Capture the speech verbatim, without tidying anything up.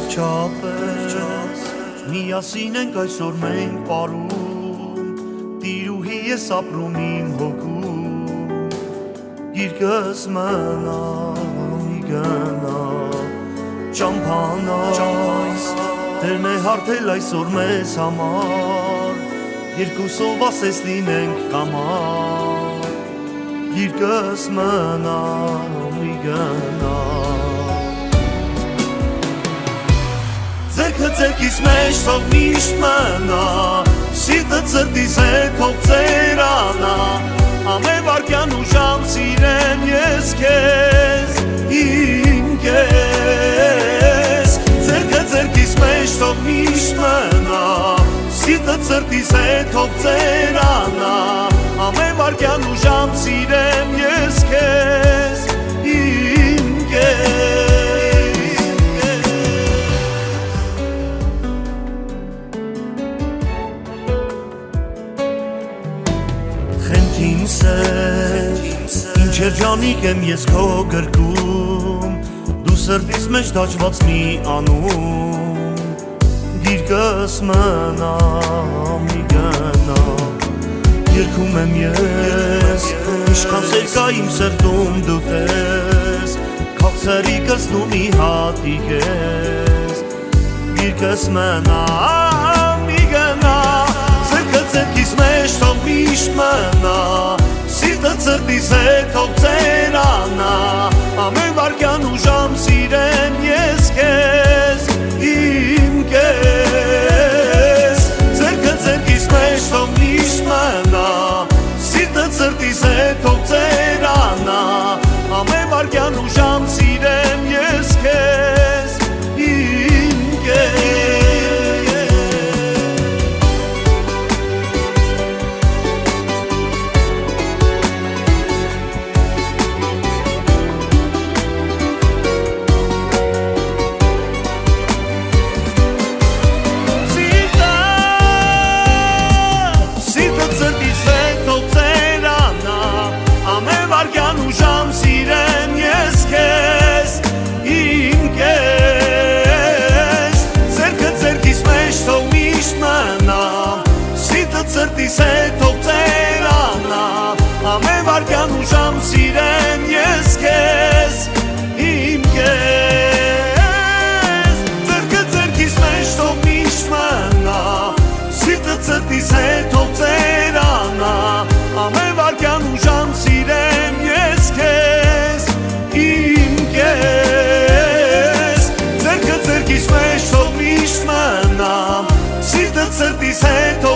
վերջապես միասին ենք այսօր մենք պարում, տիրուհի ես ապրում իմ հոգում, գիրկս մնա, մի գնա, ճամփանա, դերն է հարթել այսօր մեզ համար, երկուսով ասես լինենք կամար, գիրկս մնա, մի գնա. Ձերքը ձերքիս մեջ թող միշտ մնա, սիրտը ծրտիս հետ թող ծերանա, ամեն վարքյան ու ժամ սիրեմ ես քեզ, իմ քեզ. Ձերքը ձերքիս մեջ թող միշտ մնա, սիրտը ծրտիս հետ թող ծերանա, ամեն վարքյան ու ժամ սիրեմ ես քեզ, իմ քեզ. Իմ սեր, ինչ երջանիկ եմ ես քո գրկում, դու սրտիս մեջ դաջված մի անուն, գիրկս մնա, մի գնա, երգում եմ ես, ինչքան սեր կա իմ սրտում դու տես, քաղցրիկս դու մի հատիկ ես, գիրկս մնա, մի գնա, ձերքը ձերքիս մեջ թող միշտ մնա, սիրտը ծրտիս հետ թող ծերանա, ամեն վարքյան ու ժամ սիրեմ ես քեզ, իմ քեզ. Ձերքը ձերքիս մեջ թող միշտ մնա, սիրտը ծրտիս հետ թող ծերանա, ամեն վարքյան ու ժամ սիրեմ ես քեզ, իմ քեզ. Ծրտիս հետ թող ծերանա, ամեն վարքյան ու ժամ սիրեմ ես քեզ, իմ քեզ. Ձերքը ձերքիս մեջ թող միշտ մնա, սիրտը ծրտիս հետ թող ծերանա, ամեն վարքյան ու ժամ սիրեմ ես քեզ, իմ քեզ. Ձերքը ձերքիս մեջ թող միշտ մնա, սիրտը ծրտիս հետ